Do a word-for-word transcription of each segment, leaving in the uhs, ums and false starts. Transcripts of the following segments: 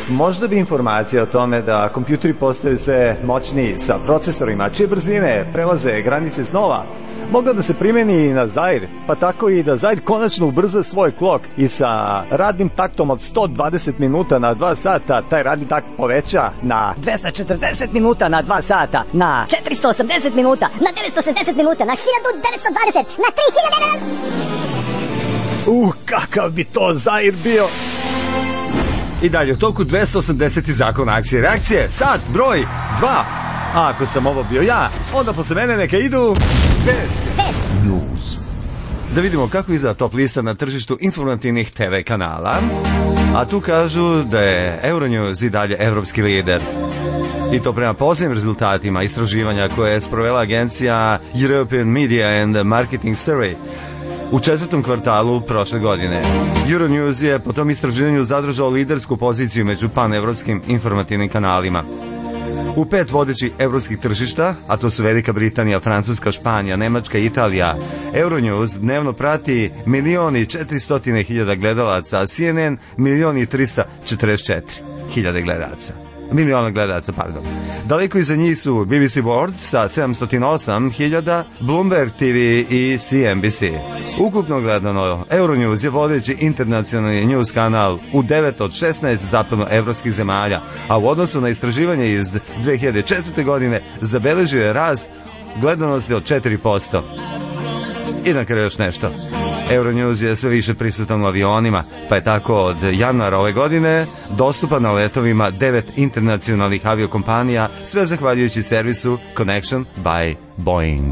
Možda bi informacija o tome da kompjuteri postaju sve moćniji sa procesorima čije brzine prelaze granice snova mogla da se primeni i na Zair, pa tako i da Zair konačno ubrza svoj klok i sa radnim taktom od sto dvadeset minuta na dva sata taj radni takt poveća na dvesta četrdeset minuta na dva sata, na četiristo osamdeset minuta, na devetsto šezdeset minuta, na hiljadu devetsto dvadeset, na tri hiljade... Uh, kakav bi to Zair bio! I dalje u toku dvesta osamdeset zakon akcije reakcije, sat, broj, dva. A ako sam ovo bio ja, onda posle mene neka idu vesti. News. Da vidimo kako izgleda top lista na tržištu informativnih te ve kanala. A tu kažu da je Euronews i dalje evropski lider. I to prema posljednjim rezultatima istraživanja koje je sprovela agencija European Media and Marketing Survey u četvrtom kvartalu prošle godine. Euronews je po tom istraživanju zadržao lidersku poziciju među panevropskim informativnim kanalima. U pet vodećih evropskih tržišta, a to su Velika Britanija, Francuska, Španija, Nemačka i Italija, Euronews dnevno prati milion i četiristo hiljada gledalaca, a C N N milion i trista četrdeset četiri hiljade gledalaca. Miliona gledalaca, pardon. Daleko iza njih su B B C World sa sedamsto osam hiljada, Bloomberg T V i C N B C. Ukupno gledano, Euronews je vodeći internacionalni news kanal u devet od šesnaest zapadnoevropskih zemalja, a u odnosu na istraživanje iz dve hiljade četvrte. godine zabeležio je rast gledanosti od četiri posto. I na kraju još nešto. Euronews je sve više prisutan u avionima, pa je tako od januara ove godine dostupan na letovima devet internacionalnih aviokompanija, sve zahvaljujući servisu Connection by Boeing.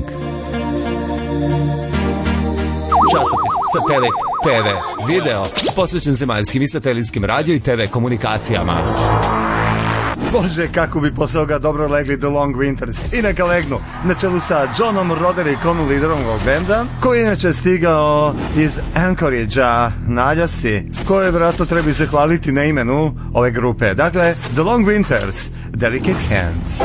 Časopis Satelit te ve video posvećen zemaljskim i satelitskim radio i te ve komunikacijama. Bože, kako bi posle ovoga dobro legli The Long Winters. I neka legnu na čelu sa Johnom Roderickom, liderom ovog benda, koji je inače stigao iz Anchorage-a na Aljasci, koje vjerojatno treba zahvaliti na imenu ove grupe. Dakle, The Long Winters, Delicate Hands.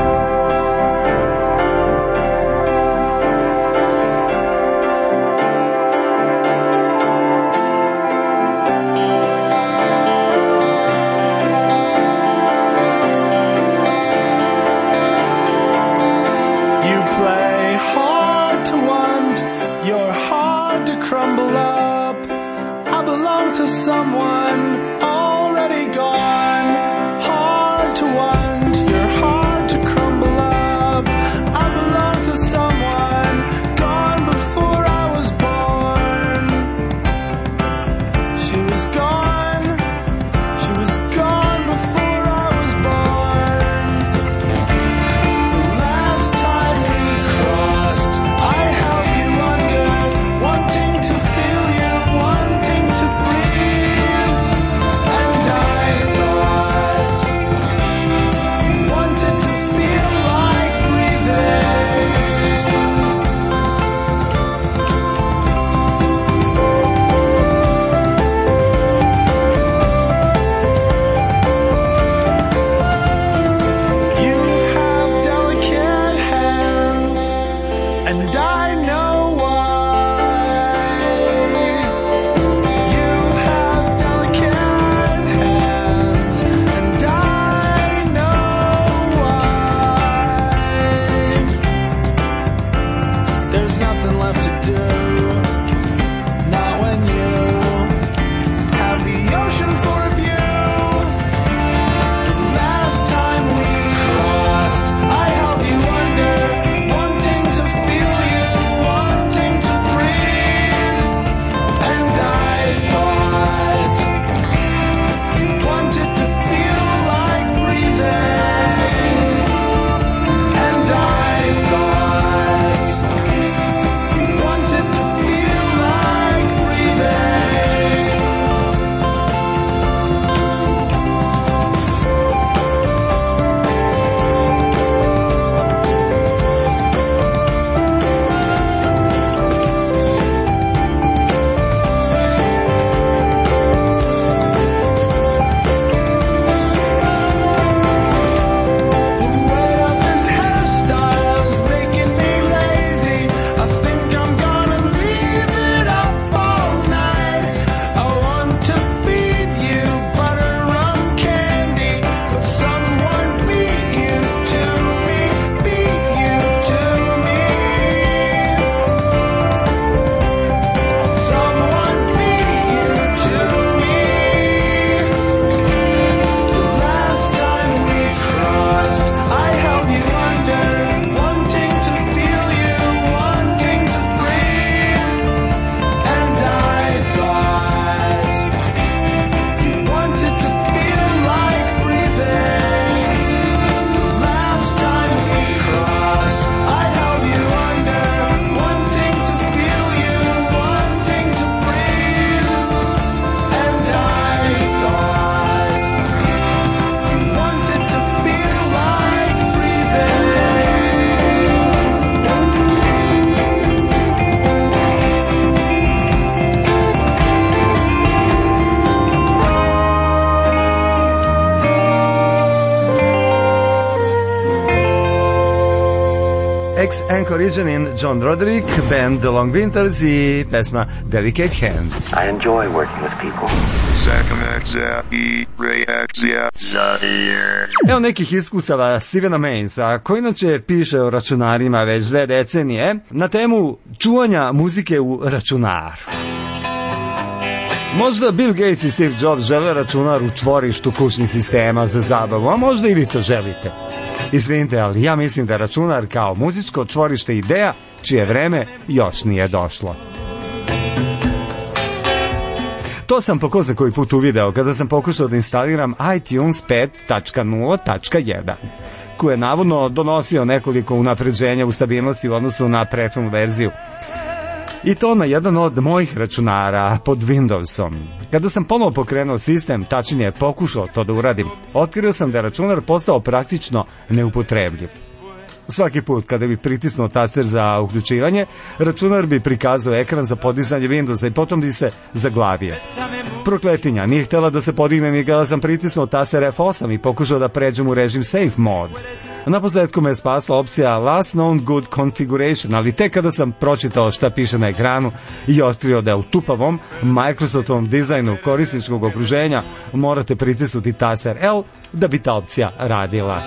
Wanting to feel you, wanting to breathe. Alex Anchorage-in John Roderick, band The Long Winters i pesma Delicate Hands. I enjoy working with people. Reakcija i reakcija Zaire. Evo nekih iskustava Stevena Mainsa, koji inače piše o računarima već dve decenije, na temu čuvanja muzike u računaru. Možda Bill Gates i Steve Jobs žele računar u čvorištu kućnih sistema za zabavu, a možda i vi to želite. Izvinite, ali ja mislim da računar kao muzičko čvorište ideja, čije vreme još nije došlo. To sam po ko zna koji put uvideo kada sam pokušao da instaliram iTunes pet tačka nula tačka jedan, koji je navodno donosio nekoliko unapređenja u stabilnosti u odnosu na prethodnu verziju. I to na jedan od mojih računara pod Windowsom. Kada sam ponovo pokrenuo sistem, tačnije pokušao to da uradim, otkrio sam da je računar postao praktično neupotrebljiv. Svaki put kada bi pritisnuo taster za uključivanje, računar bi prikazao ekran za podizanje Windowsa i potom bi se zaglavio. Prokletinja, nije htjela da se podigne ni kada sam pritisnuo taster F osam i pokušao da pređem u režim Safe Mode. Naposledku me je spasla opcija Last Known Good Configuration, ali tek kada sam pročitao šta piše na ekranu i otkrio da je u tupavom Microsoftovom dizajnu korisničkog okruženja morate pritisnuti taster L da bi ta opcija radila.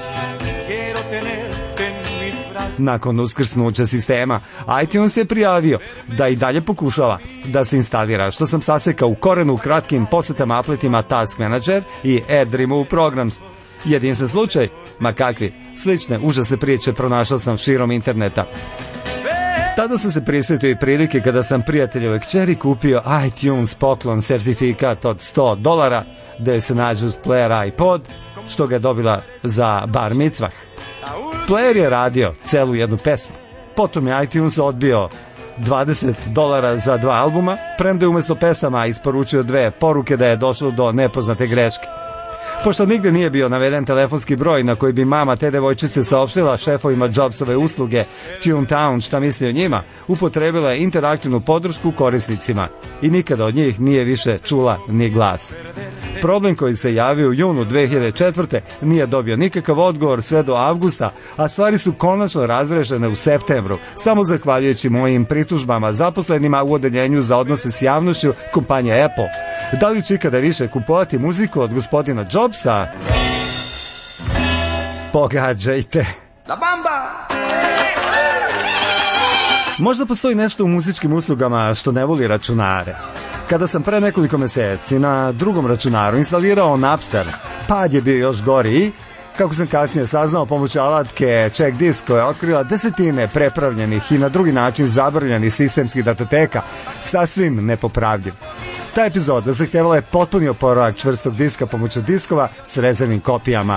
Nakon uskrsnuća sistema, iTunes je prijavio da i dalje pokušava da se instalira, što sam sasekao u korenu u kratkim posetama apletima Task Manager i Add Remove Programs. Jedinstven slučaj, ma kakvi, slične užasne priče pronašao sam širom interneta. Tada sam se prisjetio i prilike kada sam prijateljove kćeri kupio iTunes poklon sertifikat od sto dolara, gde se nađe uz player iPod, što ga je dobila za bar micvah. Player je radio celu jednu pesmu. Potom je iTunes odbio dvadeset dolara za dva albuma, premda je umjesto pesama isporučio dve poruke da je došlo do nepoznate greške. Pošto nigde nije bio naveden telefonski broj na koji bi mama te devojčice saopštila šefovima Jobsove usluge TuneTown šta misli o njima, upotrebila je interaktivnu podršku korisnicima i nikada od njih nije više čula ni glas. Problem koji se javio u junu dve hiljade četvrte nije dobio nikakav odgovor sve do avgusta, a stvari su konačno razrešene u septembru, samo zahvaljujući mojim pritužbama zaposlenima u odeljenju za odnose s javnošću kompanije Apple. Da li ću ikada više kupovati muziku od gospodina Jobsa? Pogađajte. La bamba! Možda postoji nešto u muzičkim uslugama što ne voli računare. Kada sam pre nekoliko meseci na drugom računaru instalirao Napster, pad je bio još gori i, kako sam kasnije saznao, pomoću alatke Check Disk koja je otkrila desetine prepravljenih i na drugi način zabrljanih sistemskih datoteka, sasvim nepopravljiv. Ta epizoda zahtevala je potpuni oporavak čvrstog diska pomoću diskova s rezervnim kopijama.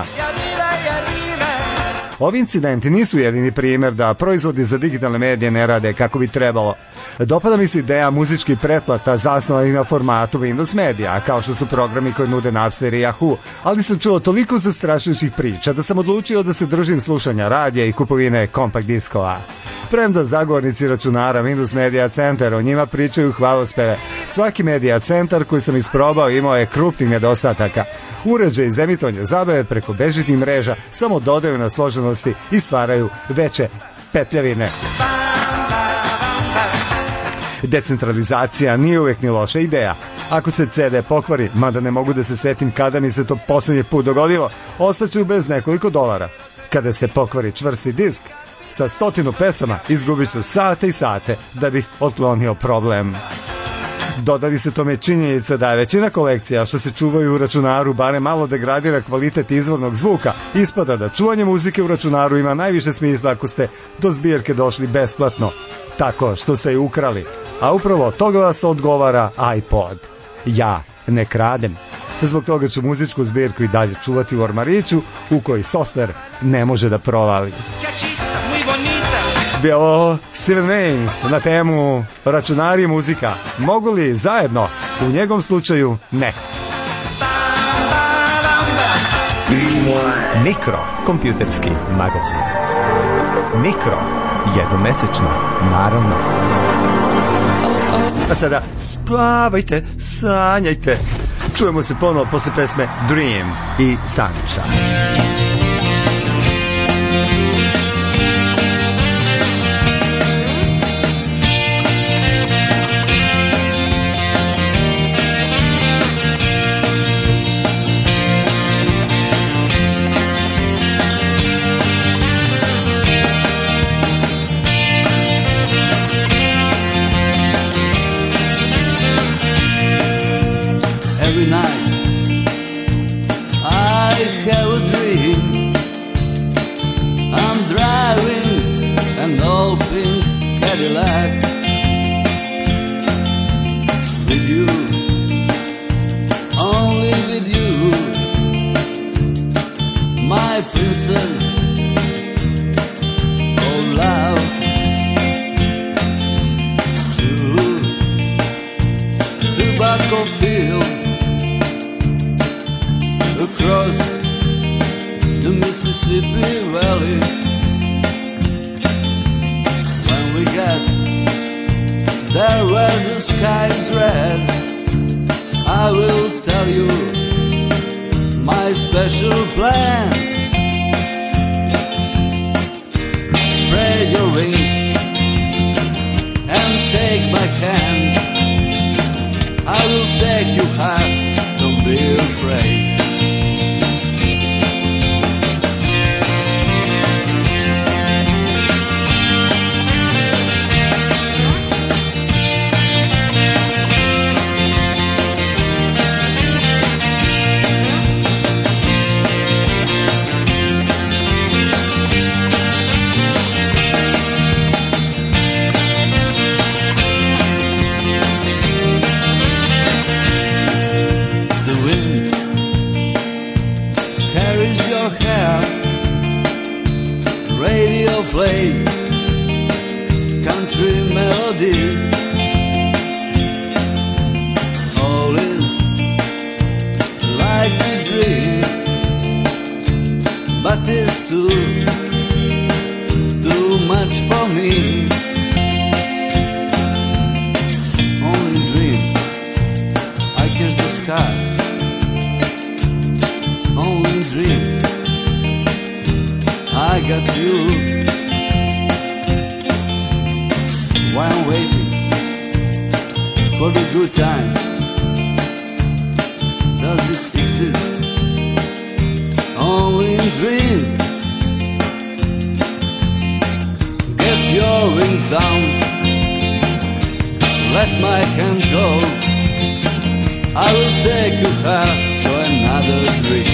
Ovi incidenti nisu jedini primjer da proizvodi za digitalne medije ne rade kako bi trebalo. Dopada mi se ideja muzičkih pretplata zasnovanih na formatu Windows Media, kao što su programi koji nude Napster i Yahoo, ali sam čuo toliko zastrašujućih priča da sam odlučio da se držim slušanja radija i kupovine kompakt diskova. Premda zagovornici računara Windows Media Center o njima pričaju hvalospeve, svaki Media Centar koji sam isprobao imao je krupnih nedostataka. Uređaji za emitovanje zabave preko bežitnih mreža samo dodaju na složenosti i stvaraju veće petljavine. Decentralizacija nije uvek ni loša ideja. Ako se ce de pokvari, mada ne mogu da se setim kada mi se to posljednji put dogodilo, ostaću bez nekoliko dolara. Kada se pokvari čvrsti disk, sa stotinu pesama izgubit ću sate i sate da bih otklonio problem. Dodali se tome činjenica da je većina kolekcija što se čuvaju u računaru barem malo degradira kvalitet izvornog zvuka. Ispada da čuvanje muzike u računaru ima najviše smisla ako ste do zbirke došli besplatno, tako što ste ju ukrali. A upravo toga vas odgovara iPod. Ja ne kradem. Zbog toga ću muzičku zbirku i dalje čuvati u ormariću u koji softver ne može da provali. Bio Steven Mains na temu računari i muzika. Mogu li zajedno? U njegovom slučaju ne. Mikro, kompjuterski magazin. Mikro, jednomesečno, naravno. A sada spavajte, sanjajte. Čujemo se ponovo posle pesme Dream i Sunshine. princess, oh love, through tobacco fields, across the Mississippi Valley. When we get there where the sky is red, I will tell you my special plan. Spread your wings and take my hand. I will take you high, don't be afraid. Plays country melodies, all is like a dream, but it's too, too much for me. Only dream, I kiss the sky. Only dream, I got you. While I'm waiting for the good times, does it exist? Only in dreams. Get your wings down, let my hand go. I will take you back to another dream.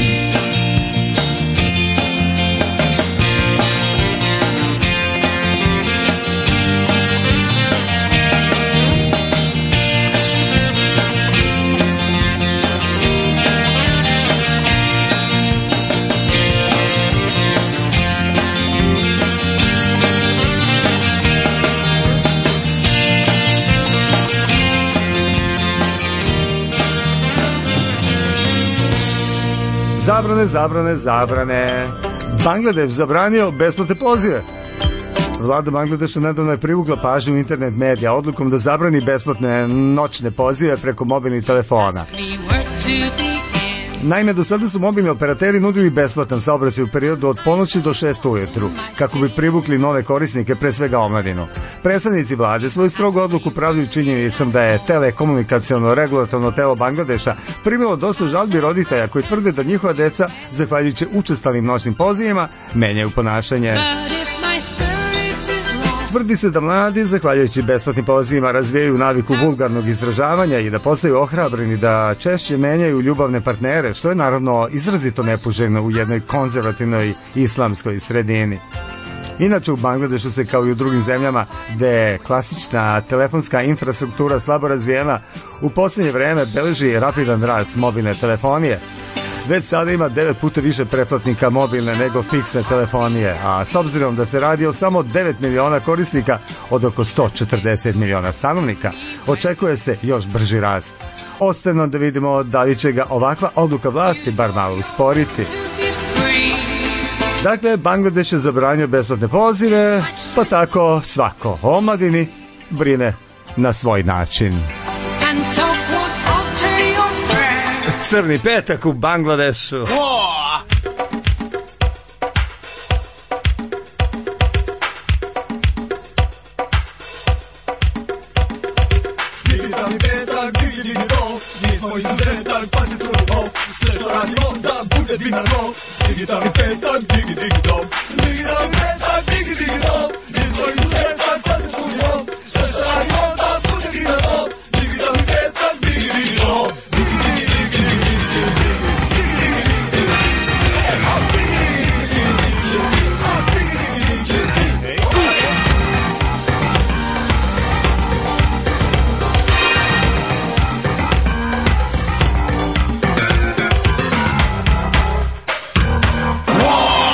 Zabrane, zabrane, zabrane. Bangladeš zabranio besplatne pozive. Vlada Bangladeša nedavno je privukla pažnju internet medija odlukom da zabrani besplatne noćne pozive preko mobilnih telefona. Naime, do sada su mobilni operateri nudili besplatan saobraćaj u periodu od ponoći do šest ujutru, kako bi privukli nove korisnike, pre svega omladinu. Predstavnici vlade svoju strogu odluku pravdaju činjenicom da je telekomunikaciono regulatorno telo Bangladeša primilo dosta žalbi roditelja koji tvrde da njihova deca, zahvaljujući učestalim noćnim pozivima, menjaju ponašanje. Tvrdi se da mladi, zahvaljujući besplatnim pozivima, razvijaju naviku vulgarnog izražavanja i da postaju ohrabreni da češće menjaju ljubavne partnere, što je naravno izrazito nepoželjno u jednoj konzervativnoj islamskoj sredini. Inače, u Bangladešu se, kao i u drugim zemljama gde je klasična telefonska infrastruktura slabo razvijena, u posljednje vreme beleži rapidan rast mobilne telefonije. Već sada ima devet puta više pretplatnika mobilne nego fiksne telefonije, a s obzirom da se radi o samo devet miliona korisnika od oko sto četrdeset miliona stanovnika, očekuje se još brži rast. Ostaje nam da vidimo da li će ga ovakva odluka vlasti bar malo usporiti. Dakle, Bangladeš je zabranio besplatne pozive, pa tako svako o omladini brine na svoj način. Crni petak u Bangladešu. Digitalni petak, digi digi do, mi smo izuzetak, pa se trudimo, sve što radimo da bude binarno. Digitalni petak, digi digi do, digitalni petak, digi digi do, mi smo izuzetak, pa se trudimo, sve što radimo da bude binarno. Digitalni petak, digi digi do. War!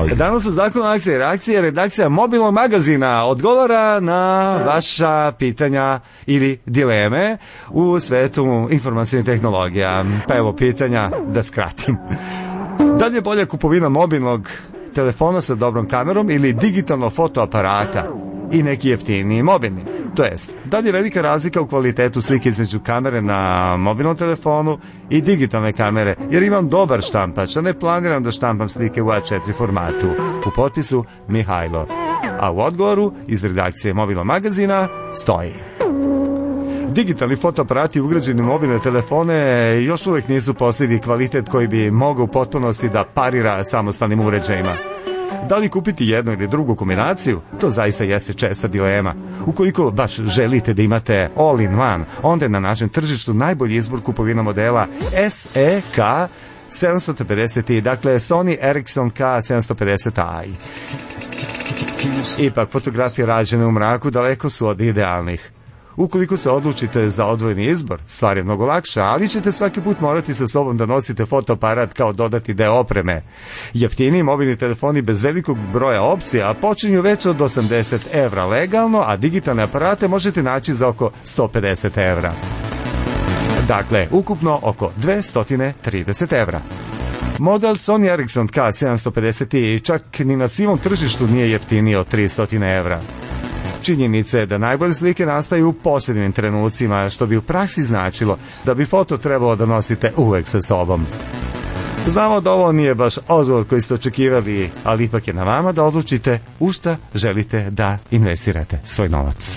ovdje. Danas u zakonu akcije i reakcije redakcija mobilnog magazina odgovara na vaša pitanja ili dileme u svetu informacijnih tehnologija. Pa evo pitanja, da skratim. Da li je bolja kupovina mobilnog telefona sa dobrom kamerom ili digitalnog fotoaparata i neki jeftiniji mobilni? To jest, da li je velika razlika u kvalitetu slike između kamere na mobilnom telefonu i digitalne kamere, jer imam dobar štampač, a ne planiram da štampam slike u A četiri formatu. U potpisu Mihajlo. A u odgovoru iz redakcije mobilnog magazina stoji: digitalni fotoaparati ugrađeni u mobilne telefone još uvijek nisu postigli kvalitet koji bi mogao u potpunosti da parira samostalnim uređajima. Da li kupiti jednu ili drugu kombinaciju, to zaista jeste česta dilema. Ukoliko baš želite da imate all-in-one, onda je na našem tržištu najbolji izbor kupovina modela S E K sedamsto pedeset i, dakle Sony Ericsson K sedamsto pedeset i. Ipak, fotografije rađene u mraku daleko su od idealnih. Ukoliko se odlučite za odvojeni izbor, stvar je mnogo lakša, ali ćete svaki put morati sa sobom da nosite fotoaparat kao dodati deo opreme. Jeftiniji mobilni telefoni bez velikog broja opcija počinju već od osamdeset evra legalno, a digitalne aparate možete naći za oko sto pedeset evra. Dakle, ukupno oko dvesta trideset evra. Model Sony Ericsson K sedamsto pedeset i čak ni na sivom tržištu nije jeftiniji od tristo evra. Činjenica je da najbolje slike nastaju u posebnim trenucima, što bi u praksi značilo da bi foto trebalo da nosite uvek sa sobom. Znamo da ovo nije baš odgovor koji ste očekivali, ali ipak je na vama da odlučite u šta želite da investirate svoj novac.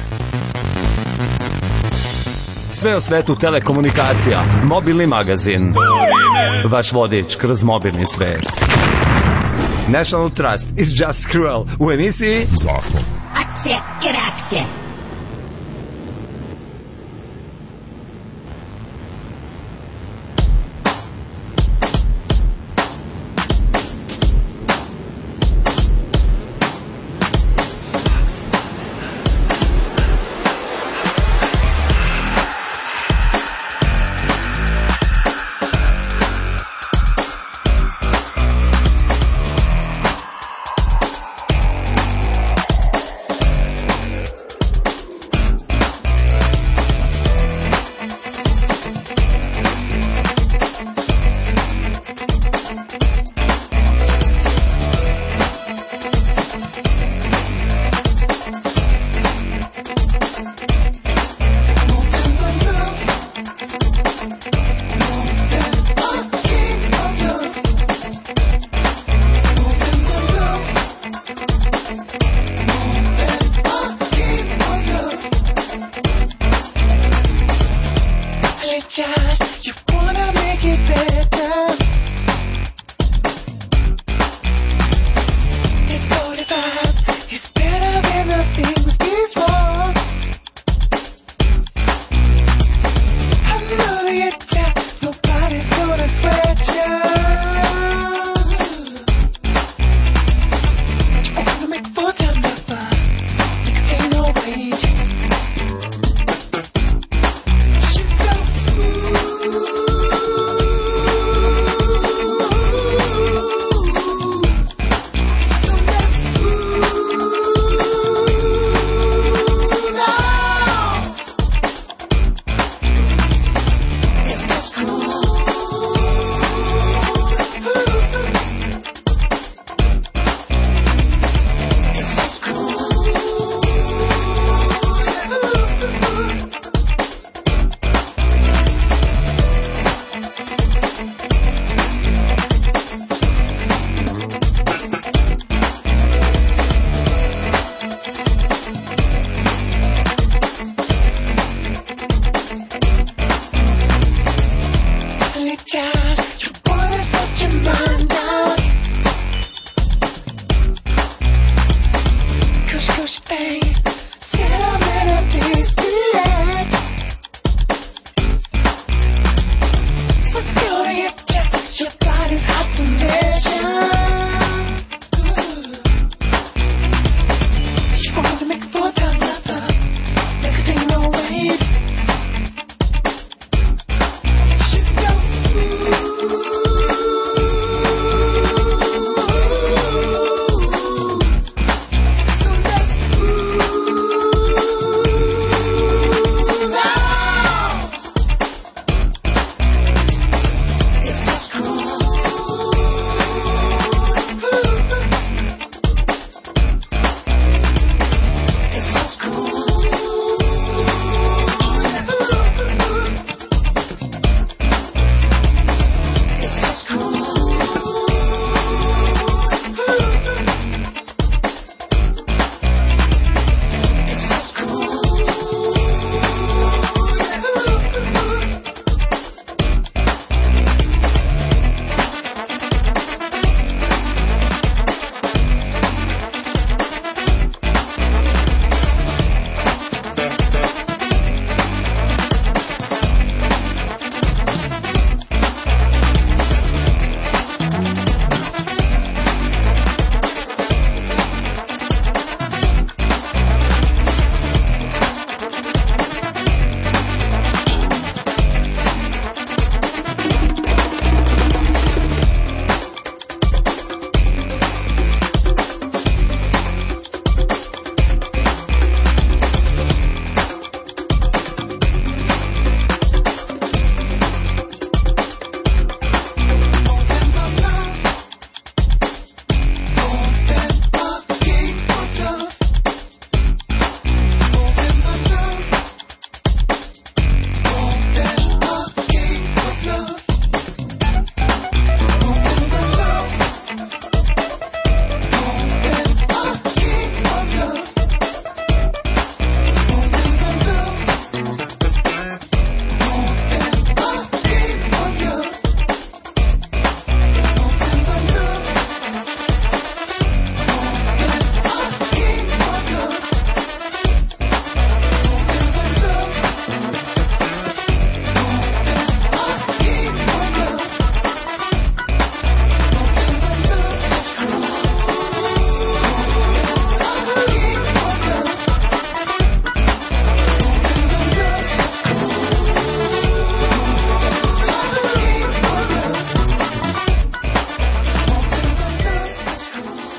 Sve o svetu telekomunikacija, mobilni magazin. Vaš vodič kroz mobilni svet. National Trust is just cruel u emisiji Zakon. Akcije i reakcije.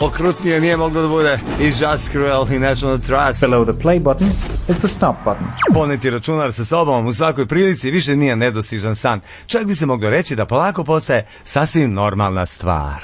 okrutnije nije moglo da bude. I Just Cruel i National Trust. Below the play button is the stop button. Poneti računar sa sobom u svakoj prilici više nije nedostižan san. Čak bi se moglo reći da polako postaje sasvim normalna stvar.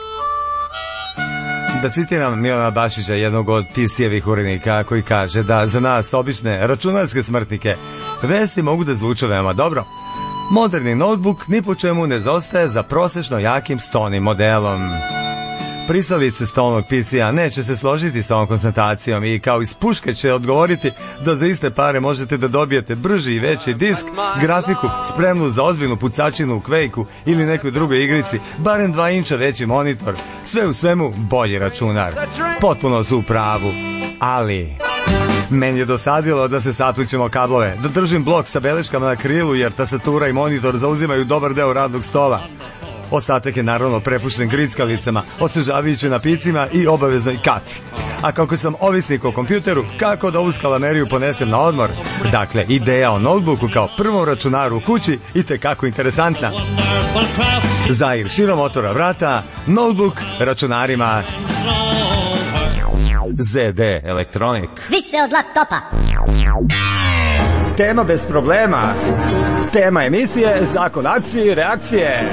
Da citiram Milana Bašića, jednog od P C-evih urednika, koji kaže da za nas, obične računarske smrtnike, vesti mogu da zvuče veoma dobro. Moderni notebook ni po čemu ne zaostaje za prosečno jakim stonim modelom. Pristalice stolnog P C-a neće se složiti sa ovom konstatacijom i kao iz puške će odgovoriti da za iste pare možete da dobijete brži i veći disk, grafiku spremnu za ozbiljnu pucačinu u Quake-u ili nekoj drugoj igrici, barem dva inča veći monitor, sve u svemu bolji računar. Potpuno su u pravu, ali... Meni je dosadilo da se saplićemo kablove, da držim blok sa beleškama na krilu jer tastatura i monitor zauzimaju dobar deo radnog stola. Ostatak je naravno prepušten grickalicama, osvežavajući napicima i obaveznoj kafi. A kako sam ovisnik o kompjuteru, kako da ovu skalameriju ponesem na odmor? Dakle, ideja o notebooku kao prvom računaru u kući i tekako interesantna. Zair širom otvora vrata, notebook računarima Z D Electronic. Više od laptopa. Tema bez problema. Tema emisije, zakon akcije i reakcije.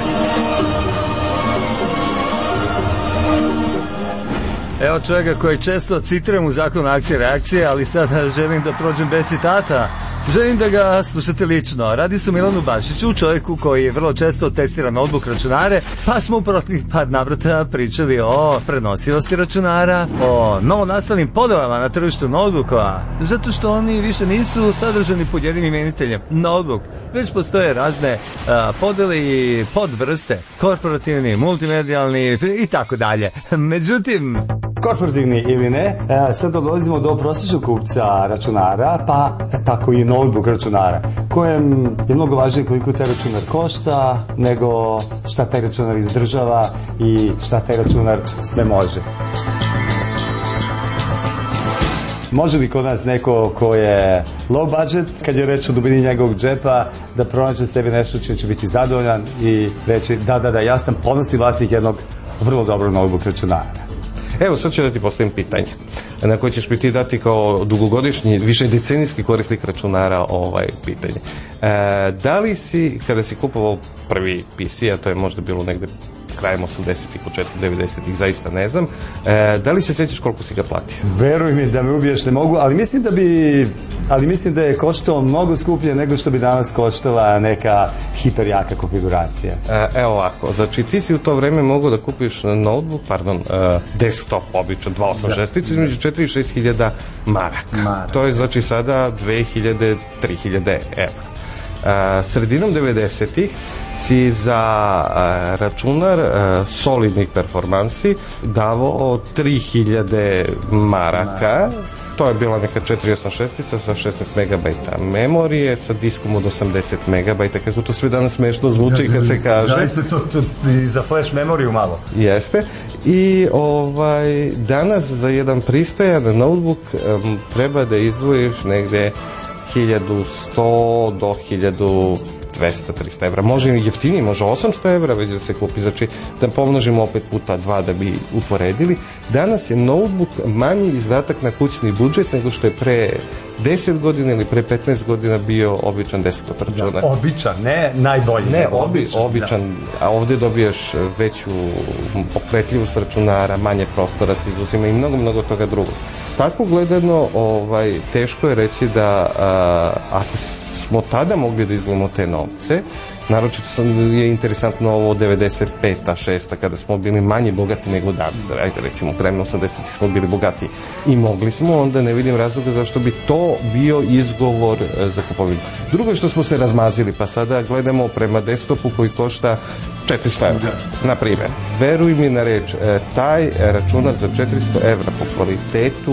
Evo čovjeka koji često citiram u zakonu akcije i reakcije, ali sada želim da prođem bez citata. Želim da ga slušate lično. Radi se o Milanu Bašiću, čovjeku koji vrlo često testira notebook računare, pa smo u proteklih par navrata pričali o prenosivosti računara, o novonastalim podelama na tržištu notebookova, zato što oni više nisu sadržani pod jednim imeniteljem notebook, već postoje razne a, podele i podvrste, korporativni, multimedijalni i tako dalje. Međutim, korporativni ili ne, sad dolazimo do prosječnog kupca računara, pa tako i notebook računara, kojem je mnogo važnije koliko taj računar košta, nego šta taj računar izdržava i šta taj računar sve može. Može li kod nas neko ko je low budget, kad je reč o dubini njegovog džepa, da pronaće sebi nešto čime će biti zadovoljan i reći da, da, da, ja sam ponosni vlasnik jednog vrlo dobrog notebook računara? Evo, sad ću da ti postavim pitanje na koje ćeš mi ti dati kao dugogodišnji, više decenijski korisnik računara ovaj pitanje. E, da li si, kada si kupovao prvi P C, a to je možda bilo negde krajem osamdesetih, početkom devedesetih, zaista ne znam, e, da li se sjećaš koliko si ga platio? Veruj mi da me ubiješ ne mogu, ali mislim da bi ali mislim da je koštao mnogo skuplje nego što bi danas koštala neka hiperjaka konfiguracija. E, evo ovako, znači ti si u to vreme mogao da kupiš notebook, pardon, uh, desktop običan, dva osam šest, između četiri i šest hiljada maraka. Marak. To je znači sada dve hiljade, tri hiljade evra. Uh, sredinom devedesetih si za uh, računar uh, solidnih performansi davao tri hiljade maraka. To je bila neka četiri osam šest sa šesnaest megabajta memorije, sa diskom od osamdeset megabajta, kako to sve danas smešno zvuči kad se kaže. Zaista to, to i za flash memoriju malo. Jeste. I ovaj, danas za jedan pristojan notebook um, treba da izdvojiš negde hiljadu sto do hiljadu dvesta trista evra. Može i jeftiniji, može osamsto evra već da se kupi. Znači, da pomnožimo opet puta dva da bi uporedili. Danas je notebook manji izdatak na kućni budžet nego što je pre deset godina ili pre petnaest godina bio običan desktop računar. Da, običan, ne najbolji. Ne, obi, običan, običan da. A ovde dobijaš veću pokretljivost računara, manje prostora ti izuzima i mnogo, mnogo toga drugog. Tako gledano, ovaj, teško je reći da a, ako smo tada mogli da izgledamo te novce, naročito sam, je interesantno ovo devedeset peta, šesta kada smo bili manje bogati nego danas, ajde recimo krajem osamdesetih smo bili bogati i mogli smo, onda ne vidim razloga zašto bi to bio izgovor za kupovinu. Drugo je što smo se razmazili, pa sada gledamo prema desktopu koji košta četiristo evra, na primjer. Veruj mi na reč, taj računar za četiristo evra po kvalitetu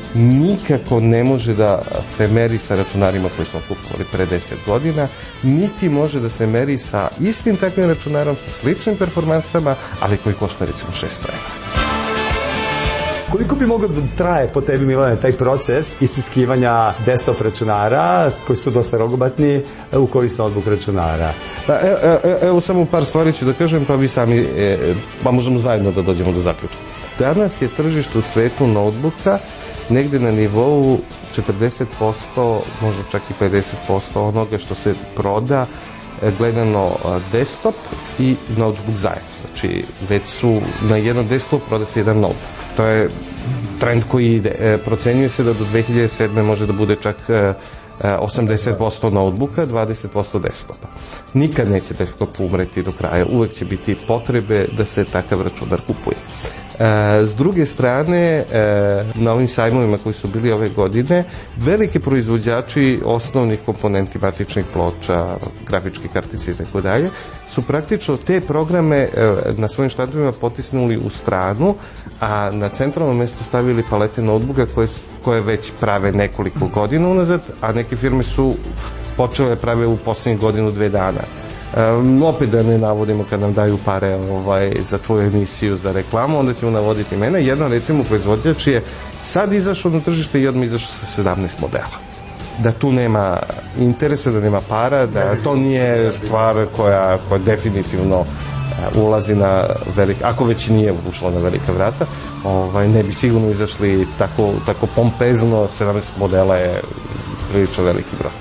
nikako ne može da se meri sa računarima koji smo kupovali pre deset godina, niti može da se meri sa istim takvim računarom, sa sličnim performansama, ali koji košta recimo šesto evra. Koliko bi mogao da traje po tebi, Milane, taj proces istiskivanja desktop računara koji su dosta rogobatni u korist notebook računara? Pa, evo, evo, evo samo par stvari ću da kažem, pa vi sami, e, pa možemo zajedno da dođemo do zaključka. Danas je tržište u svetu notebooka negde na nivou četrdeset posto, možda čak i pedeset posto onoga što se proda gledano desktop i notebook zajedno. Znači, već su na jedan desktop proda se jedan notebook. To je trend koji ide. Procenjuje se da do dve hiljade sedme može da bude čak osamdeset posto notebooka, dvadeset posto desktopa. Nikad neće desktop umreti do kraja. Uvek će biti potrebe da se takav računar kupuje. S druge strane, na ovim sajmovima koji su bili ove godine, velike proizvođači osnovnih komponenti matičnih ploča, grafičke kartice i tako dalje, su praktično te programe na svojim štandovima potisnuli u stranu, a na centralno mesto stavili palete notebooka koje, koje već prave nekoliko godina unazad, a neke firme su počele prave u poslednjih godinu, dve dana. Um, opet da ne navodimo kad nam daju pare ovaj, za tvoju emisiju, za reklamu, onda ćemo navoditi imena. Jedan, recimo, proizvođač je sad izašao na tržište i odmah izašao sa sedamnaest modela. Da tu nema interesa, da nema para, da to nije stvar koja, koja definitivno ulazi na velika, ako već nije ušla na velika vrata, ovaj, ne bi sigurno izašli tako, tako pompezno, sedamnaest modela je prilično veliki broj.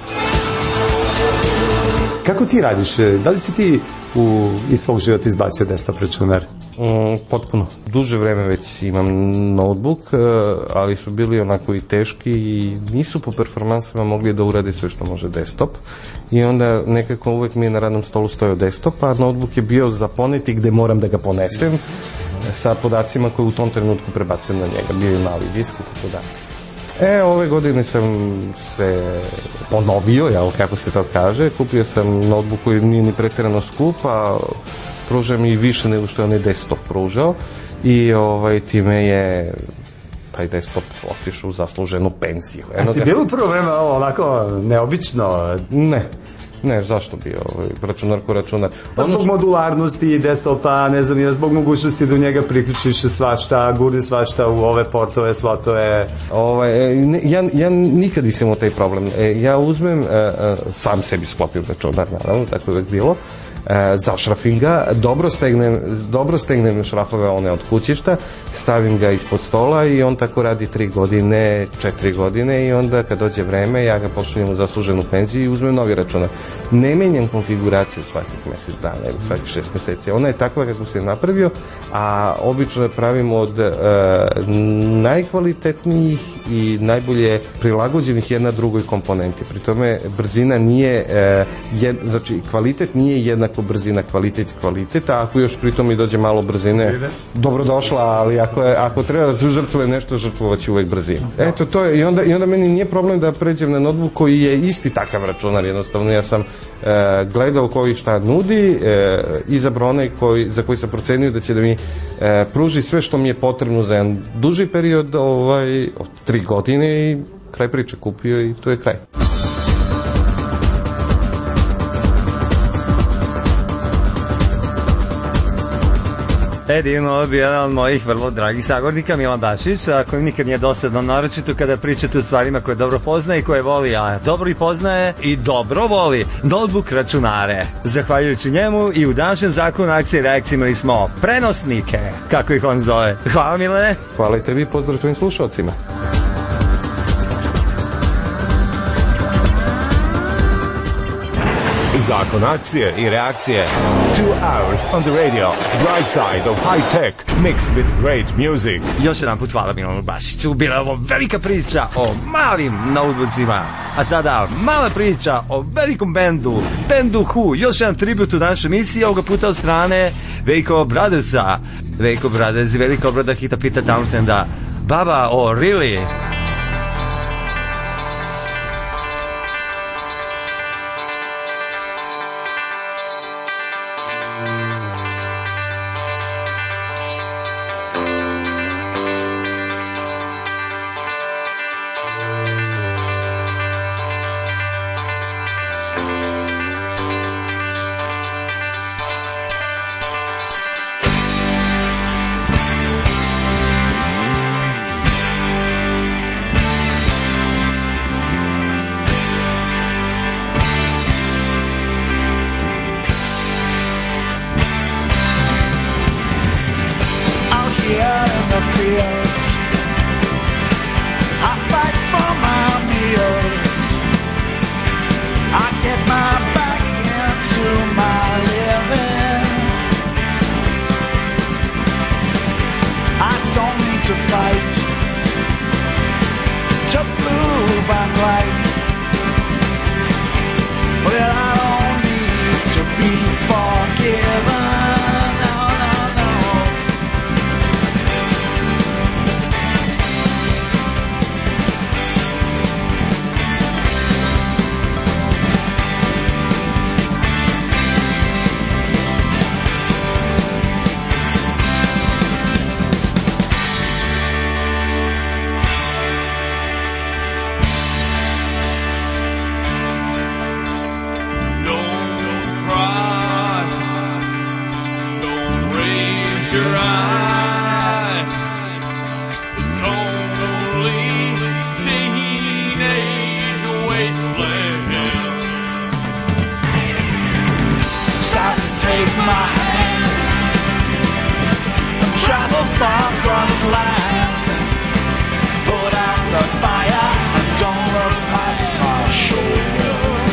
Kako ti radiš? Da li si ti u, iz svog života izbacio desktop računar? Mm, potpuno. Duže vreme već imam notebook, ali su bili onako i teški i nisu po performansama mogli da urade sve što može desktop. I onda nekako uvek mi je na radnom stolu stojao desktop, a notebook je bio za poneti gde moram da ga ponesem sa podacima koje u tom trenutku prebacujem na njega. Bio je mali disk i tako da. E, ove godine sam se ponovio, jel, kako se to kaže, kupio sam notebook koji nije ni pretjerano skup, a pruža mi više nego što je onaj desktop pružao i ovaj, time je taj desktop otišao u zasluženu pensiju. Eno, a ti je bilo prvo vreme onako neobično? Ne. Ne, zašto bi ovaj, računar ko računar? Pa zbog modularnosti desktopa, ne znam, zbog mogućnosti da u njega priključiš svašta, gurni svašta u ove portove, slotove. Ovaj, ne, ja, ja nikad nisam imao taj problem. E, ja uzmem, e, sam sebi sklopim računar, naravno, tako je uvek bilo, e, zašrafim ga, dobro stegnem, dobro stegnem šrafove one od kućišta, stavim ga ispod stola i on tako radi tri godine, četiri godine i onda kad dođe vreme, ja ga pošaljem u zasluženu penziju i uzmem novi računar. Ne menjam konfiguraciju svakih mesec dana ili svakih šest meseci. Ona je takva kako se je napravio, a obično je pravimo od e, najkvalitetnijih i najbolje prilagođenih jedna drugoj komponenti. Pri tome brzina nije, e, jed, znači kvalitet nije jednako brzina, kvalitet kvalitet, a ako još pri tome i dođe malo brzine, dobrodošla, ali ako, je, ako treba da se žrtvuje nešto, žrtvovaći uvek brzinu. Eto, to je, i onda, i onda meni nije problem da pređem na notebook koji je isti takav računar, jednostavno ja sam e, gledao koji šta nudi, e, izabrao onaj koji, za koji sam procenio da će da mi e, pruži sve što mi je potrebno za jedan duži period, ovaj, od tri godine i kraj priče, kupio i to je kraj. E, divno, ovo bi jedan od mojih vrlo dragih sagornika, Milan Bašić, a koji nikad nije dosadno, naročito kada pričate o stvarima koje dobro poznaje i koje voli, a dobro i poznaje i dobro voli notebook računare. Zahvaljujući njemu i u današnjem zakonu akcije i reakcije imali smo prenosnike, kako ih on zove. Hvala, Milane. Hvala i tebi, pozdrav tvojim slušalcima. Zakon akcije i reakcije. Two hours on the radio. Bright side of high tech mixed with great music. Još jedan put hvala Milanu Bašiću. Bila je ovo velika priča o malim notebookima. A sada mala priča o velikom bendu. Bendu Who. Još jedan tribut u našoj emisiji. Ovoga puta od strane Veiko Brothersa. Veiko Brothers i velika obrada hita Pita Townsenda. Baba, oh really? wasteland. Stop and take my hand and travel far across land. Put out the fire and don't look past my shoulder.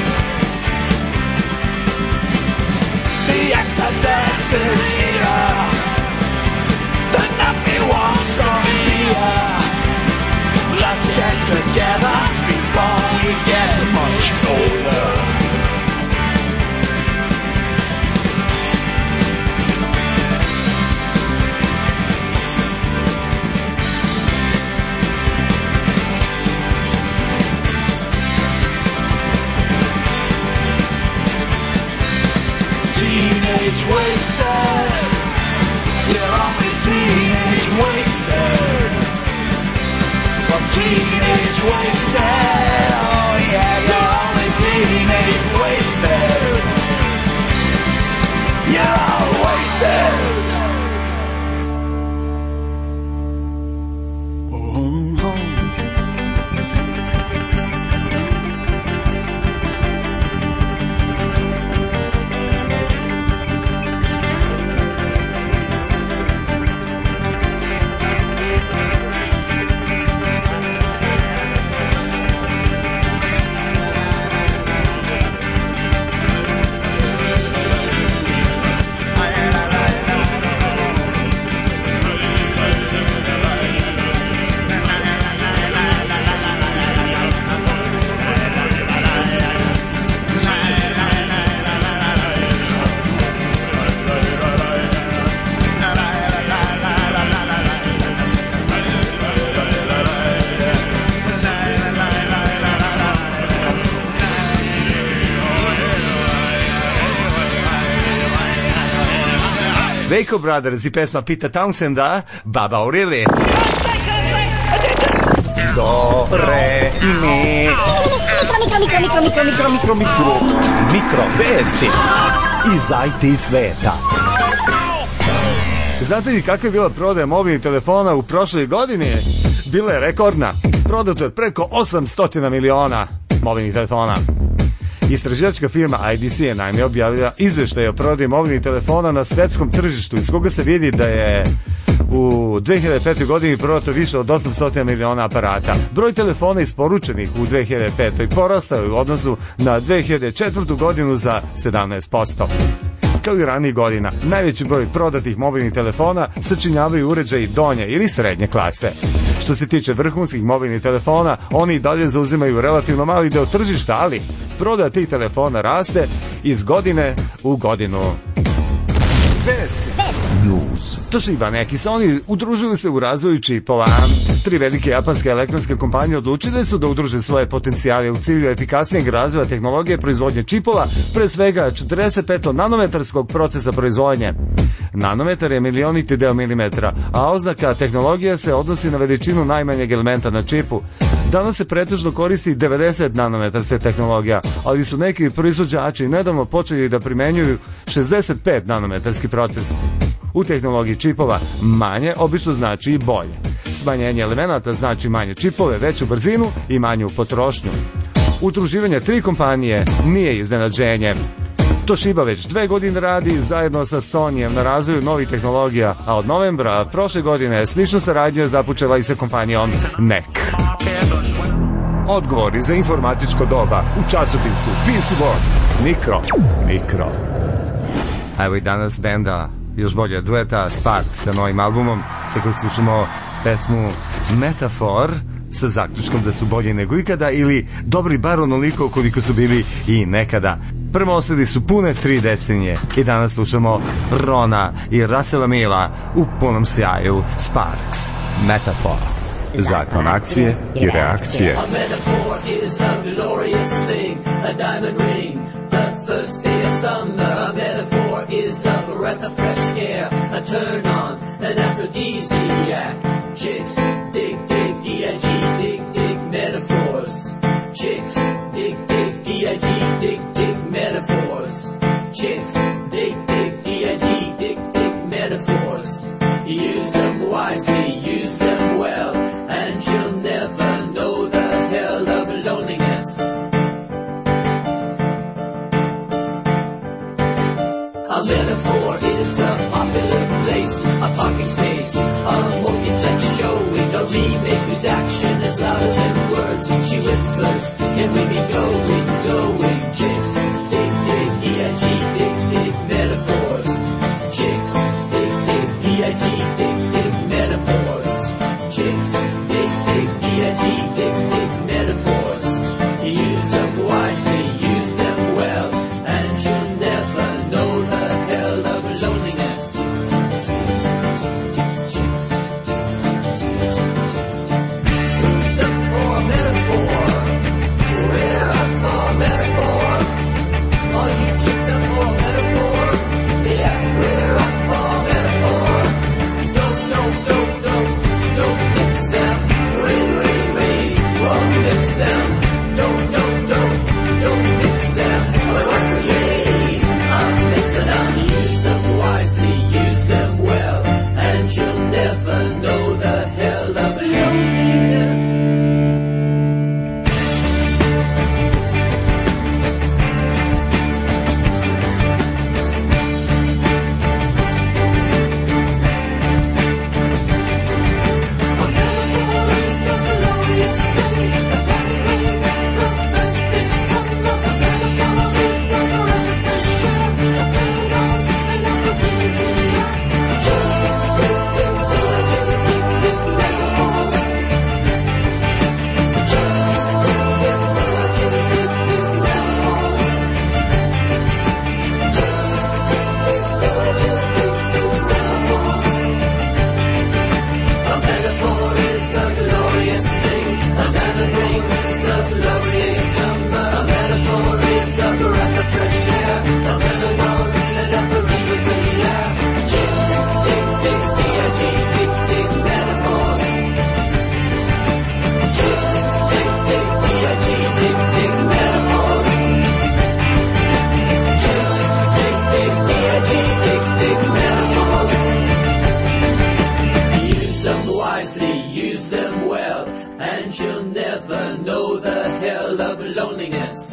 The exodus is here. The nappy walks on here. Let's get together before we get much older. Teenage wasted. You're only teenage wasted. Well, teenage wasted. Oh yeah, you're only teenage wasted. You're all wasted. Oh, oh. Waco Brothers i pesma Pita Townsenda, Baba O'Reilly. Do, re, mi. Mikro, mikro, mikro, mikro, mikro, mikro, mikro. Mikro vesti iz I T sveta. Znate li kakva je bila prodaja mobilnih telefona u prošloj godini? Bila je rekordna. Prodato je preko osamsto miliona mobilnih telefona. Istraživačka firma I D C je naime objavila izveštaj o prodaji mobilnih telefona na svetskom tržištu, iz koga se vidi da je u dve hiljade pete. godini prodato više od osamsto miliona aparata. Broj telefona isporučenih u dve hiljade petoj. porastao je u odnosu na dve hiljade četvrtu. godinu za sedamnaest posto. Kao i ranijih godina, najveći broj prodatih mobilnih telefona sačinjavaju uređaji donje ili srednje klase. Što se tiče vrhunskih mobilnih telefona, oni i dalje zauzimaju relativno mali deo tržišta, ali prodaja tih telefona raste iz godine u godinu. Vesti. News. Toshiba neki Sony udružili se u razvoju čipova. Tri velike japanske elektronske kompanije odlučile su da udruže svoje potencijale u cilju efikasnijeg razvoja tehnologije proizvodnje čipova, pre svega četrdeset pet nanometarskog procesa proizvodnje. Nanometar je milioniti deo milimetra, a oznaka tehnologija se odnosi na veličinu najmanjeg elementa na čipu. Danas se pretežno koristi devedeset nanometarske tehnologija, ali su neki proizvođači nedavno počeli da primenjuju šezdeset pet nanometarski proces. U tehnologiji čipova manje obično znači i bolje. Smanjenje elemenata znači manje čipove, veću brzinu i manju potrošnju. Udruživanje tri kompanije nije iznenađenje. Toshiba već dve godine radi zajedno sa Sonyjem na razvoju novih tehnologija, a od novembra prošle godine sličnu saradnju je započela i sa kompanijom N E C. Odgovori za informatičko doba u časopisu P C World. Mikro, mikro. A evo i danas benda, još bolje dueta Sparks sa novim albumom, sa kojim slušamo pesmu Metafor, sa zaključkom da su bolji nego ikada ili dobri bar onoliko koliko su bili i nekada. Prvosedi su pune tri decenije i danas slušamo Rona i Russella Milla u punom sjaju. Sparks, Metafor. Zakon akcije i reakcije. A metaphor is a glorious thing, a diamond ring, the first day of summer. A metaphor is a breath of fresh air, a turn on, an aphrodisiac. Chicks dig, dig, D I G, dig, dig, metaphors. Chicks dig, dig, D I G, dig, dig, metaphors. Chicks dig, dig, D I G, dig, dig, metaphors. Use them wisely, use them well, and you'll never know the hell of loneliness. space. A multiplex showing a remake whose action is louder than words. She whispers, can we be going, going? Chicks, dig, dig, D I G, dig, dig, metaphors. Chicks, dig, dig, D I G, dig, dig, metaphors. Chicks, dig, dig, D I G, dig, dig, metaphors. Use them wisely, use them well, and you'll never know the hell of loneliness. Chicks. Use them for metaphor. We're up for metaphor. All you chicks are for metaphor. Yes, we're up for metaphor. Don't, don't, don't, don't, don't mix them. We, we, we won't mix them. Don't, don't, don't, don't mix them. We're like a tree. I'm mixing them. Use them wisely, use them well, and you'll never know the hell of loneliness. Use them well, and you'll never know the hell of loneliness.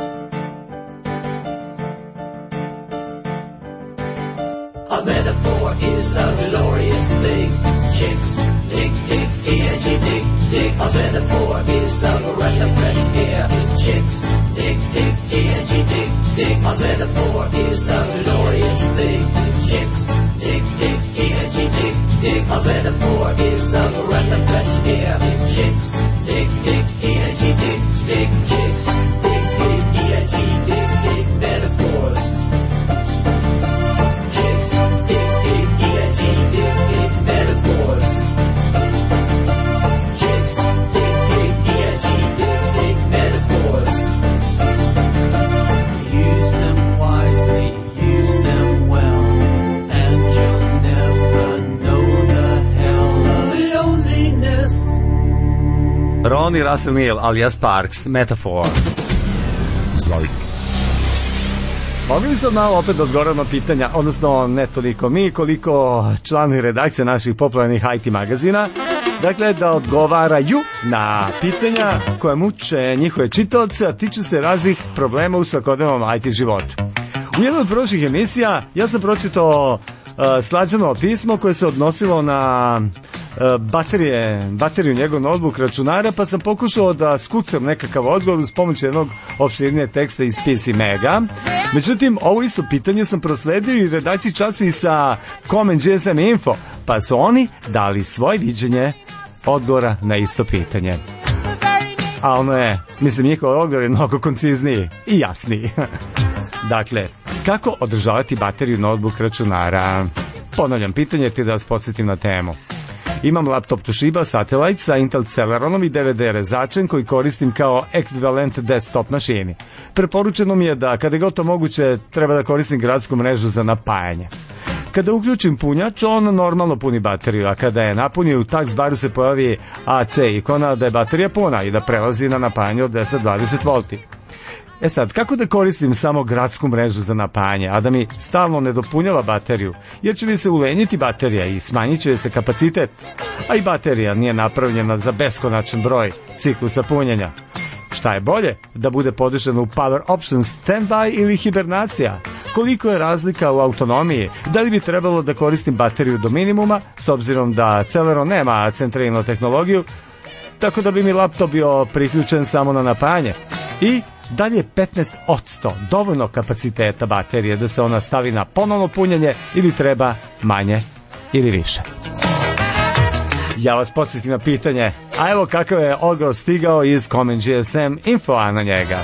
A metaphor is a glorious thing. Chicks, tick, tick, D I G, tick, tick. A metaphor is a breath of fresh air. Chicks, tick, tick, D I G, tick, tick. A metaphor is a glorious thing. Chicks, tick, tick, D I G, tick, tick. A metaphor is a breath of fresh air. Chicks, tick, tick, D I G, tick, tick. Chicks, tick, tick, D I G, tick, tick. Metaphors. Chicks, tick, tick, D I G, tick, tick. Metaphors. Chicks, tick, tick, D I G, tick, tick. Metaphors. Use them wisely, use them well, and you'll never know the hell of loneliness. Ronnie Russell Neal, alias Sparks, Metaphor. Zajk. Mogli sad malo opet odgovorimo pitanja, odnosno ne toliko mi, koliko članovi redakcije naših popularnih I T magazina, dakle da odgovaraju na pitanja koje muče njihove čitaoce, a tiču se raznih problema u svakodnevnom I T životu. U jednoj od prošlih emisija ja sam pročitao uh, Slađanovo pismo koje se odnosilo na uh, baterije, bateriju njegov notebook računara, pa sam pokušao da skucam nekakav odgovor uz pomoć jednog opširnije teksta iz P C Mega. Međutim, ovo isto pitanje sam prosledio i redakciji časopisa Comment G S M Info, pa su oni dali svoje viđenje odgovora na isto pitanje. A ono je, mislim, njihov odgovor je mnogo koncizniji i jasniji. Dakle, kako održavati bateriju notebook računara? Ponavljam pitanje ti da vas podsjetim na temu. Imam laptop Toshiba Satellite sa Intel Celeronom i D V D rezačem koji koristim kao ekvivalent desktop mašini. Preporučeno mi je da kada je gotovo moguće treba da koristim gradsku mrežu za napajanje. Kada uključim punjač, on normalno puni bateriju, a kada je napuni u taskbaru se pojavi A C ikona da je baterija puna i da prelazi na napajanje od dvesta dvadeset volti. E sad, kako da koristim samo gradsku mrežu za napajanje, a da mi stalno ne dopunjava bateriju, jer će mi se ulenjiti baterija i smanjit će se kapacitet, a i baterija nije napravljena za beskonačan broj ciklusa punjenja. Šta je bolje? Da bude podešeno u Power Options, Standby ili hibernacija? Koliko je razlika u autonomiji? Da li bi trebalo da koristim bateriju do minimuma, s obzirom da Celeron nema centralnu tehnologiju, tako da bi mi laptop bio priključen samo na napajanje? I da li je petnaest posto dovoljno kapaciteta baterije da se ona stavi na ponovno punjenje ili treba manje ili više? Ja vas podsjetim na pitanje, a evo kakav je odgovor stigao iz Common G S M Info na njega.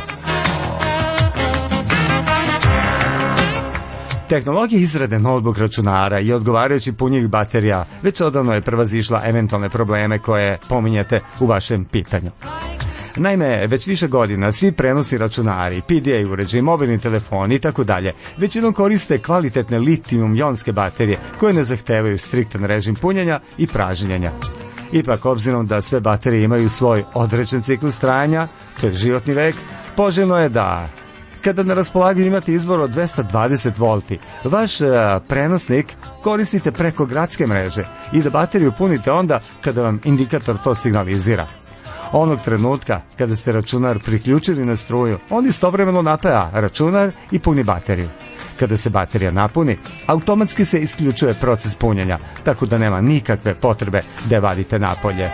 Tehnologija izrade notebook računara i odgovarajući punjivih baterija već odavno je prevazišla eventualne probleme koje pominjete u vašem pitanju. Naime, već više godina svi prenosni računari, P D A uređaji, mobilni telefoni i tako dalje većinom koriste kvalitetne litijum-jonske baterije koje ne zahtevaju striktan režim punjenja i pražnjenja. Ipak, obzirom da sve baterije imaju svoj određen ciklus trajanja, to je životni vek, poželjno je da kada na raspolaganju imate izvor od dvesta dvadeset volti, vaš uh, prenosnik koristite preko gradske mreže i da bateriju punite onda kada vam indikator to signalizira. Onog trenutka kada ste računar priključili na struju, on istovremeno napaja računar i puni bateriju. Kada se baterija napuni, automatski se isključuje proces punjenja, tako da nema nikakve potrebe da je vadite napolje.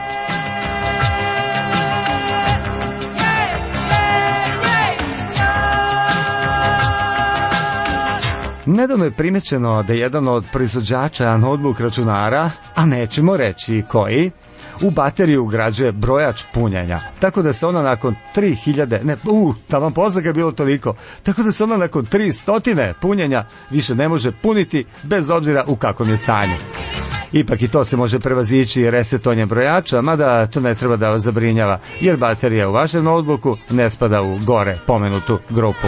Nedavno je primećeno da jedan od proizvođača notebook računara, a nećemo reći koji, u bateriju ugrađuje brojač punjenja, tako da se ona nakon tri hiljade, ne, u, taman pozdraga je bilo toliko, tako da se ona nakon tristo punjenja više ne može puniti bez obzira u kakvom je stanju. Ipak i to se može prevazići resetonjem brojača, mada to ne treba da vas zabrinjava, jer baterija u vašem notebooku ne spada u gore pomenutu grupu.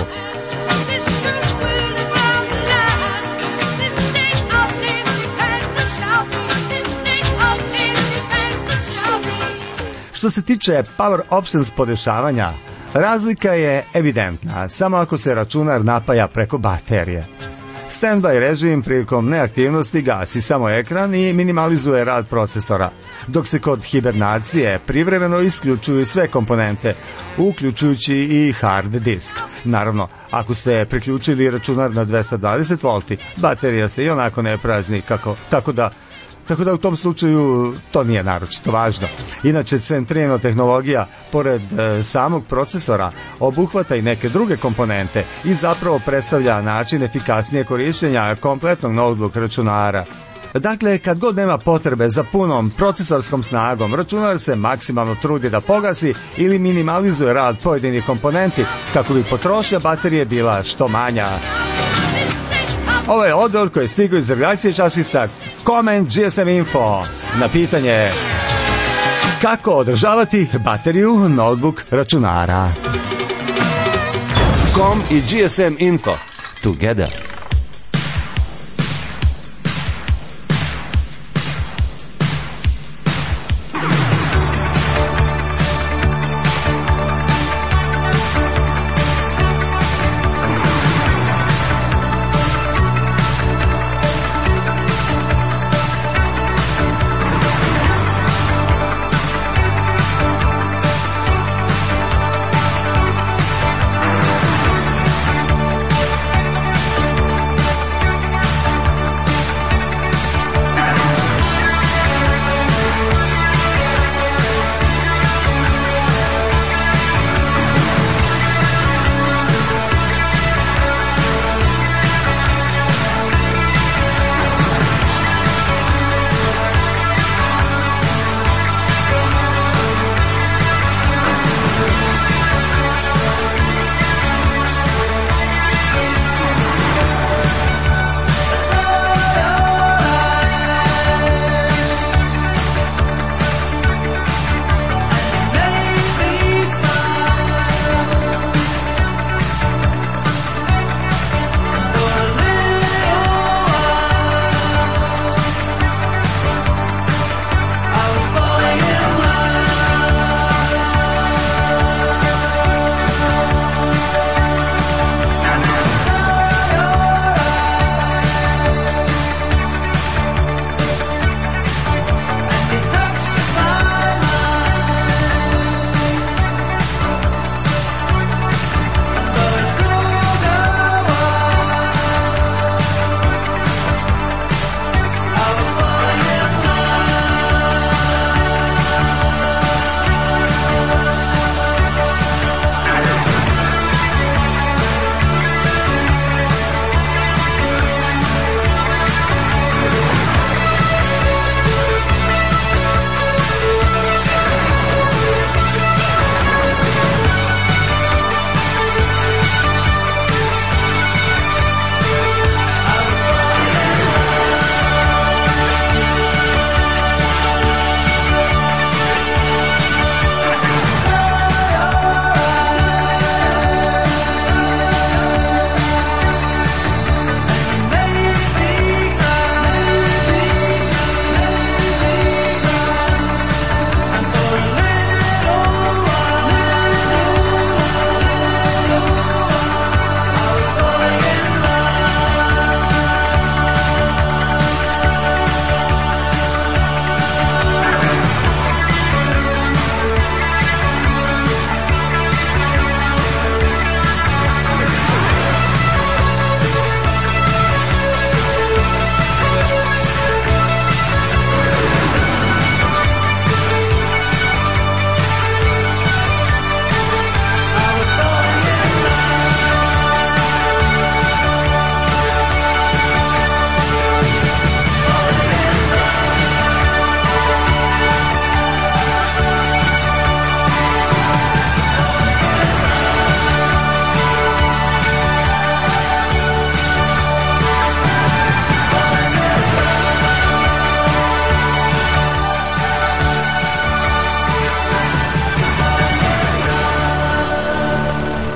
Što se tiče Power Options podešavanja, razlika je evidentna, samo ako se računar napaja preko baterije. Standby režim prilikom neaktivnosti gasi samo ekran i minimalizuje rad procesora, dok se kod hibernacije privremeno isključuju sve komponente, uključujući i hard disk. Naravno, ako ste priključili računar na dvesta dvadeset volti, baterija se i onako ne prazni, kako, tako da Tako da u tom slučaju to nije naročito važno. Inače, Centrino tehnologija, pored e, samog procesora, obuhvata i neke druge komponente i zapravo predstavlja način efikasnije korištenja kompletnog notebook računara. Dakle, kad god nema potrebe za punom procesorskom snagom, računar se maksimalno trudi da pogasi ili minimalizuje rad pojedinih komponenti kako bi potrošnja baterije bila što manja. Ovo je odgovor koji je stigao iz redakcije časopisa Common G S M Info na pitanje kako održavati bateriju notebook računara. Com i G S M Info together.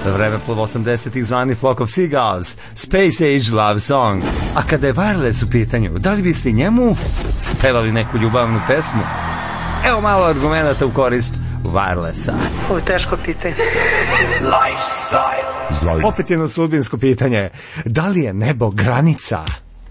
vremeplov osamdesetih zvani Flock of Seagulls, Space Age Love Song. A kada je Wireless u pitanju, da li biste njemu spevali neku ljubavnu pesmu? Evo malo argumenta u korist Wirelessa. Ovo je teško pitanje. Lifestyle. Opet jedno sudbinsko pitanje. Da li je nebo granica?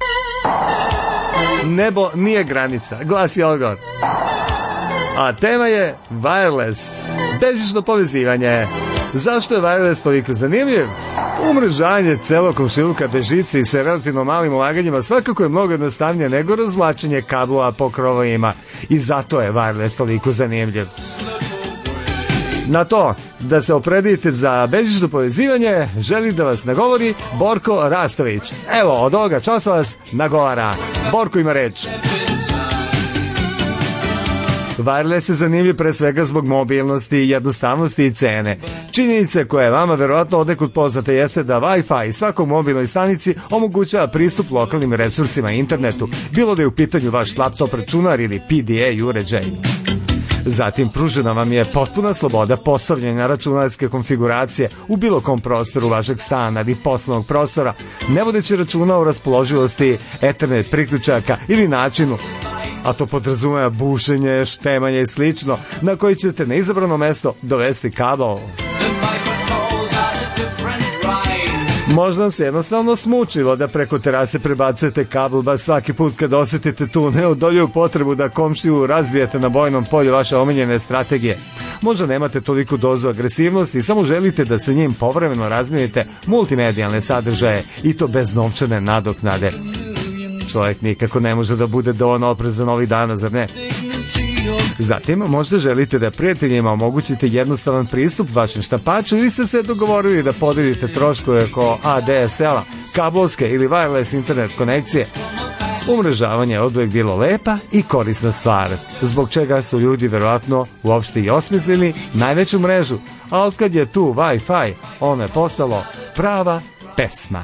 Nebo nije granica, glasi odgovor. A tema je wireless, bežično povezivanje. Zašto je wireless toliko zanimljiv? Umrežavanje celog komšiluka bez žice i sa relativno malim ulaganjima svakako je mnogo jednostavnije nego razvlačenje kablova po krovovima. I zato je wireless toliko zanimljiv. Na to da se opredite za bežično povezivanje želi da vas nagovori Borko Rastović. Evo, od ovoga časa vas nagovara. Borko ima reč. Wireless je zanimljiv pre svega zbog mobilnosti, jednostavnosti i cene. Činjenica koja je vama verovatno odnekud poznata jeste da Wi-Fi svakog mobilnoj stanici omogućava pristup lokalnim resursima i internetu, bilo da je u pitanju vaš laptop, računar ili P D A uređaj. Zatim pružena vam je potpuna sloboda postavljanja računarske konfiguracije u bilo kom prostoru vašeg stana ili poslovnog prostora, ne vodeći računa o raspoloživosti Ethernet priključaka ili načinu, a to podrazumeva bušenje, štemanje i slično, na koji ćete na izabrano mesto dovesti kabel. Možda se jednostavno smučilo da preko terase prebacujete kabel baš svaki put kad osetite tu neodoljivu potrebu da komšiju razbijete na bojnom polju vaše omiljene strategije. Možda nemate toliko dozu agresivnosti i samo želite da se njim povremeno razmijenite multimedijalne sadržaje i to bez novčane nadoknade. Čovjek nikako ne može da bude dovoljno oprezan ovih dana, zar ne? Zatim, možda želite da prijateljima omogućite jednostavan pristup vašem štampaču ili ste se dogovorili da podelite troškove oko A D S L-a, kablovske ili wireless internet konekcije. Umrežavanje je oduvek bilo lepa i korisna stvar, zbog čega su ljudi verovatno uopšte i osmislili najveću mrežu, a otkad je tu Wi-Fi, ono je postalo prava pesma.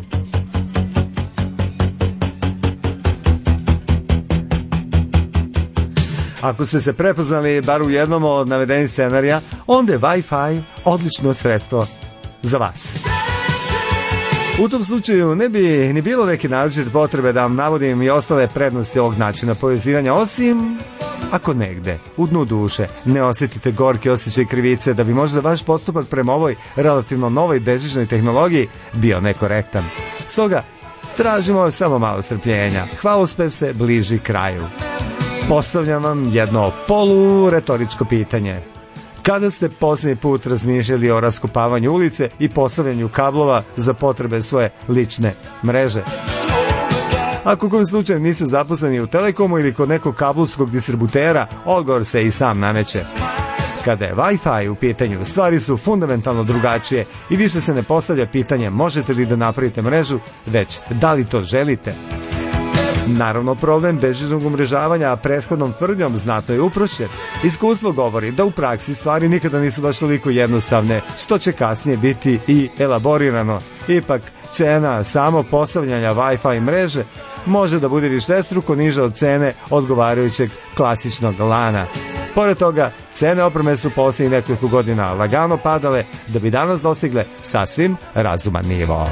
Ako ste se prepoznali bar u jednom od navedenih scenarija, onda je Wi-Fi odlično sredstvo za vas. U tom slučaju ne bi ni bilo neke naročite potrebe da vam navodim i ostale prednosti ovog načina povezivanja, osim ako negde, u dnu duše, ne osjetite gorki osjećaj krivice da bi možda vaš postupak prema ovoj relativno novoj bežičnoj tehnologiji bio nekorektan. Stoga, tražimo samo malo strpljenja. Hvalospev se bliži kraju. Postavljam vam jedno polu-retoričko pitanje. Kada ste posljednji put razmišljali o raskopavanju ulice i postavljanju kablova za potrebe svoje lične mreže? Ako u kojem slučaju niste zaposleni u Telekomu ili kod nekog kablovskog distributera, odgovor se i sam nameće. Kada je Wi-Fi u pitanju, stvari su fundamentalno drugačije i više se ne postavlja pitanje možete li da napravite mrežu, već da li to želite. Naravno, problem bežičnog umrežavanja prethodnom tvrdnjom znatno je uprošćen. Iskustvo govori da u praksi stvari nikada nisu baš toliko jednostavne, što će kasnije biti i elaborirano. Ipak, cena samo postavljanja Wi-Fi mreže može da bude višestruko niža od cene odgovarajućeg klasičnog lana. Pored toga, cene opreme su posljednjih nekoliko godina lagano padale da bi danas dostigle sasvim razuman nivo.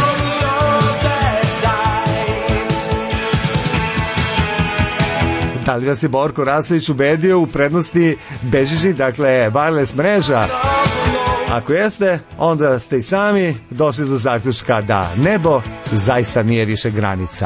Da li vas je Borko Rastović ubedio u prednosti bežičnih, dakle wireless mreža? Ako jeste, onda ste i sami došli do zaključka da nebo zaista nije više granica.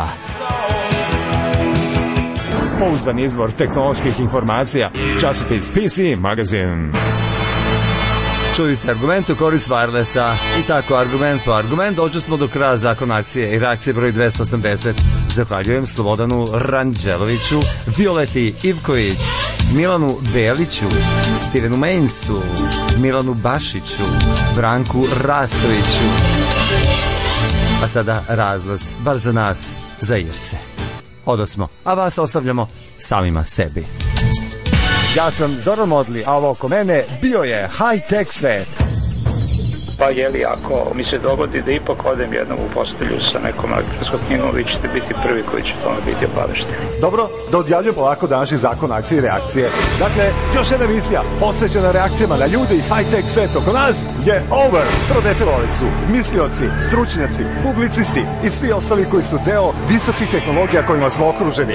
Pouzdan izvor tehnoloških informacija, časopis P C Magazine. Čuli ste argument u korist wirelessa i tako argument po argument dođu smo do kraja zakona akcije i reakcije broj dvesta osamdeset. Zahvaljujem Slobodanu Ranđeloviću, Violeti Ivković, Milanu Beliću, Stivenu Mainstu, Milanu Bašiću, Branku Rastoviću. A sada razlaz, bar za nas, za Irce. Odosmo, a vas ostavljamo samima sebi. Ja sam Zoran Modli, a ovo oko mene bio je High Tech Svet. Pa jeli, ako mi se dogodi da ipak odem jednom u postelju sa nekom elektronskom knjigom, vi ćete biti prvi koji će tome biti obavešteni. Dobro, da odjavljujem polako današnji zakon akcije i reakcije. Dakle, još jedna emisija posvećena reakcijama na ljudi i high-tech svet oko nas je over. Prodefilovali su mislioci, stručnjaci, publicisti i svi ostali koji su deo visokih tehnologija kojima smo okruženi.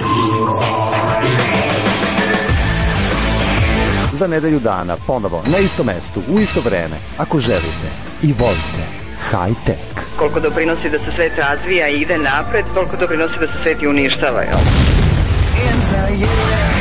Za nedelju dana, ponovo, na istom mestu, u isto vreme, ako želite i volite high-tech. Koliko doprinosi da se svet razvija i ide napred, toliko doprinosi da se svet i uništava, jel?